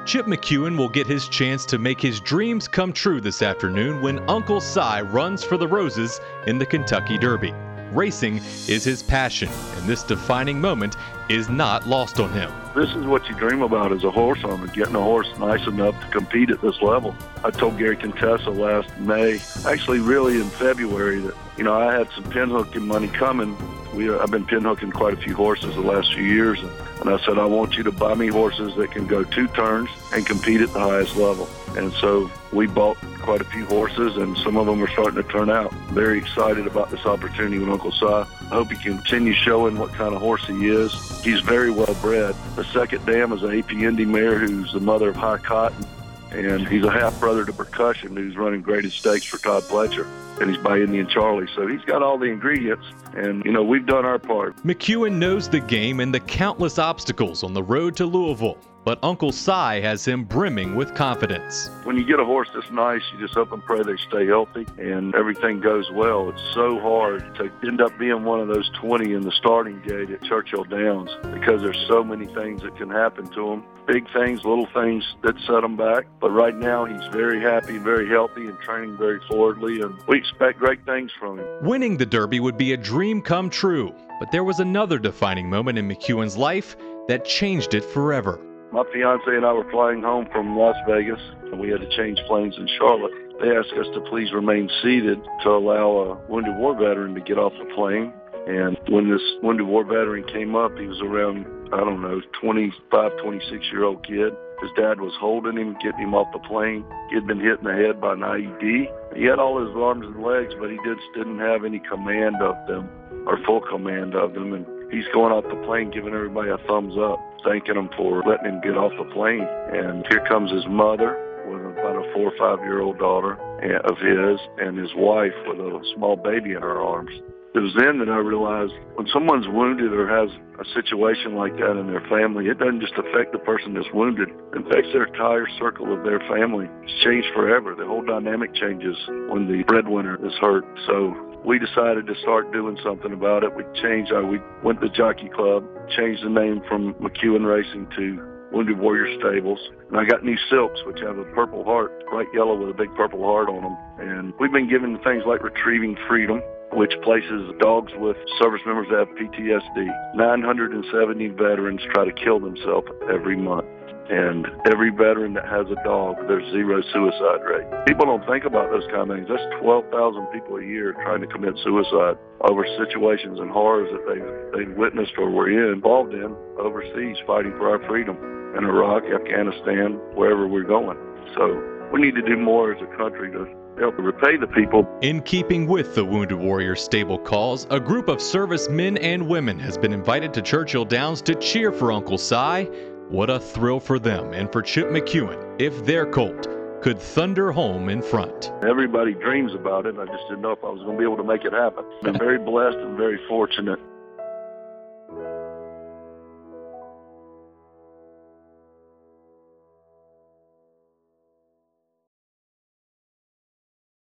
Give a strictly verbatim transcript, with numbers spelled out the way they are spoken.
Chip McEwen will get his chance to make his dreams come true this afternoon when Uncle Si runs for the roses in the Kentucky Derby. Racing is his passion, and this defining moment is not lost on him. This is what you dream about as a horse owner, getting a horse nice enough to compete at this level. I told Gary Contessa last May, actually really in February, that you know I had some pinhooking money coming. We, I've been pinhooking quite a few horses the last few years, and, and I said, I want you to buy me horses that can go two turns and compete at the highest level. And so we bought quite a few horses, and some of them are starting to turn out. Very excited about this opportunity with Uncle Si. I hope he continues showing what kind of horse he is. He's very well bred. The second dam is an A P Indy mare who's the mother of High Cotton, and he's a half-brother to Percussion, who's running graded stakes for Todd Pletcher, and he's by Indian Charlie. So he's got all the ingredients, and, you know, we've done our part. McEwen knows the game and the countless obstacles on the road to Louisville, but Uncle Si has him brimming with confidence. When you get a horse that's nice, you just hope and pray they stay healthy and everything goes well. It's so hard to end up being one of those twenty in the starting gate at Churchill Downs because there's so many things that can happen to him. Big things, little things that set him back. But right now he's very happy, very healthy, and training very forwardly, and we expect great things from him. Winning the Derby would be a dream come true, but there was another defining moment in McEwen's life that changed it forever. My fiance and I were flying home from Las Vegas, and we had to change planes in Charlotte. They asked us to please remain seated to allow a Wounded War veteran to get off the plane. And when this Wounded War veteran came up, he was around, I don't know, twenty-five, twenty-six-year-old kid. His dad was holding him, getting him off the plane. He had been hit in the head by an I E D. He had all his arms and legs, but he just didn't have any command of them, or full command of them. And he's going off the plane, giving everybody a thumbs up, thanking them for letting him get off the plane. And here comes his mother with about a four or five-year-old daughter of his, and his wife with a small baby in her arms. It was then that I realized when someone's wounded or has a situation like that in their family, it doesn't just affect the person that's wounded. It affects their entire circle of their family. It's changed forever. The whole dynamic changes when the breadwinner is hurt. So we decided to start doing something about it. We changed our, we went to Jockey Club, changed the name from McEwen Racing to Wounded Warrior Stables. And I got new silks, which have a purple heart, bright yellow with a big purple heart on them. And we've been given things like Retrieving Freedom, which places dogs with service members that have P T S D. nine hundred seventy veterans try to kill themselves every month. And every veteran that has a dog, there's zero suicide rate. People don't think about those kind of things. That's twelve thousand people a year trying to commit suicide over situations and horrors that they've, they've witnessed or were in, involved in overseas fighting for our freedom in Iraq, Afghanistan, wherever we're going. So we need to do more as a country to help repay the people. In keeping with the Wounded Warrior Stable cause, a group of servicemen and women has been invited to Churchill Downs to cheer for Uncle Si. What a thrill for them and for Chip McEwen if their colt could thunder home in front. Everybody dreams about it. I just didn't know if I was going to be able to make it happen. I'm very blessed and very fortunate